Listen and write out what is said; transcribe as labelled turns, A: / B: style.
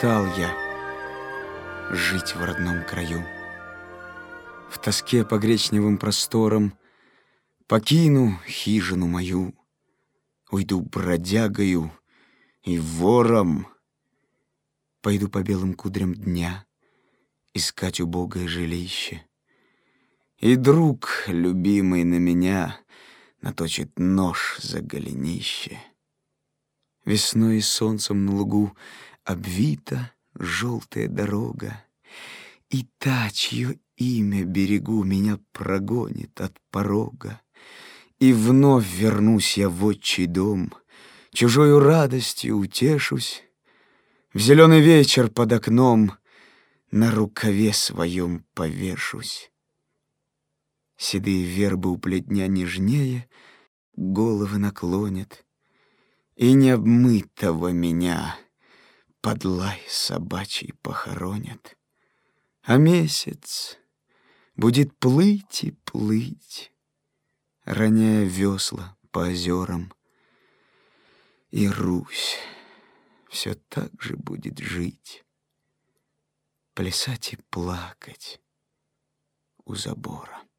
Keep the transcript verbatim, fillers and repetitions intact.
A: устал я жить в родном краю. В тоске по гречневым просторам покину хижину мою, уйду бродягою и вором, пойду по белым кудрям дня искать убогое жилище. И друг, любимый, на меня наточит нож за голенище. Весной и солнцем на лугу обвита желтая дорога, и та, чье имя берегу, меня прогонит от порога. И вновь вернусь я в отчий дом, чужою радостью утешусь, в зеленый вечер под окном на рукаве своем повешусь. Седые вербы у плетня нежнее головы наклонят, и необмытого меня под лай собачий похоронят. А месяц будет плыть и плыть, роняя весла по озерам, и Русь все так же будет жить, плясать и плакать у забора.